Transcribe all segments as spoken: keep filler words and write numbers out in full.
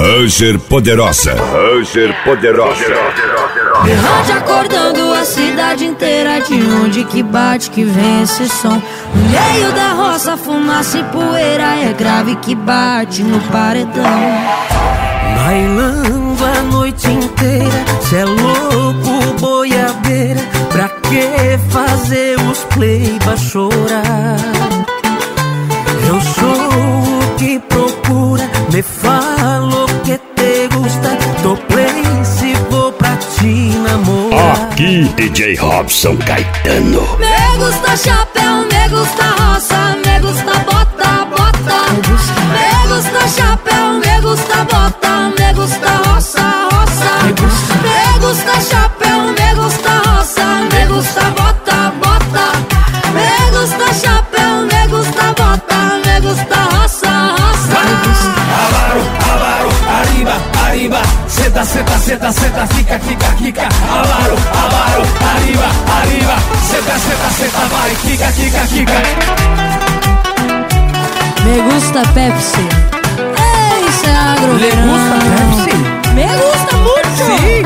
Ranger Poderosa. Ranger Poderosa. Berrante acordando a cidade inteira. De onde que bate que vem esse som? No meio da roça, fumaça e poeira. É grave que bate no paredão. Bailando a noite inteira, cê é louco, boiadeira. Pra que fazer os pleiba chorar? Eu sou o que procura, me falo que te gusta. Tô play se vou pra te namorar. Aqui, D J Robson Caetano. Me gusta chapéu, me gusta roça, me gusta bota, bota. Me gusta chapéu, me gusta bota, me gusta roça, roça. Me gusta chapéu, me gusta roça, me gusta bota, bota. Me gusta chapéu, me gusta bota, me gusta roça, roça. Avaro, avaro, arriba, arriba. Seta, seta, seta, seta, fica, fica, fica. Avaro, avaro, arriba, arriba. Seta, seta, seta, vai, fica, fica, fica. Me gusta Pepsi. Ei, isso é agro. Le gusta Pepsi? Me gusta muito. Sim.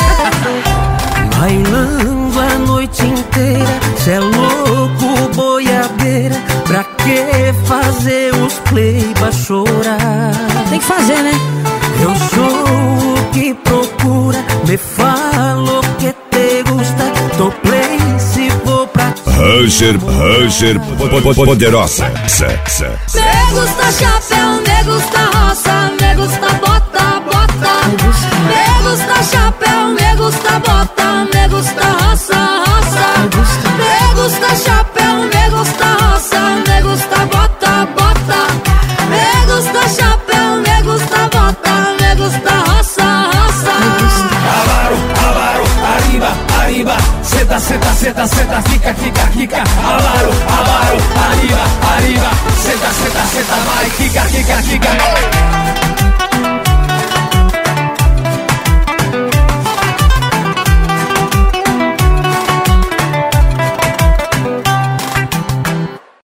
Bailando a noite inteira, cê é louco, boiadeira. Pra que fazer os pleiba chorar? Tem que fazer, né? Eu sou o que procura, me falo que te gusta. Tô play se vou pra Ranger, Ranger Poderosa. Me gusta chapéu, me gusta roça, me gusta bota, bota. Me gusta chapéu, me gusta bota, me gusta roça, roça. Me gusta chapéu, me gusta roça, me gusta bota, bota. Me gusta chapéu, me gusta bota, me gusta roça, roça. Avaro, avaro, arriba, arriba. Seta, seta, seta, seta, fica, fica, fica. Avaro,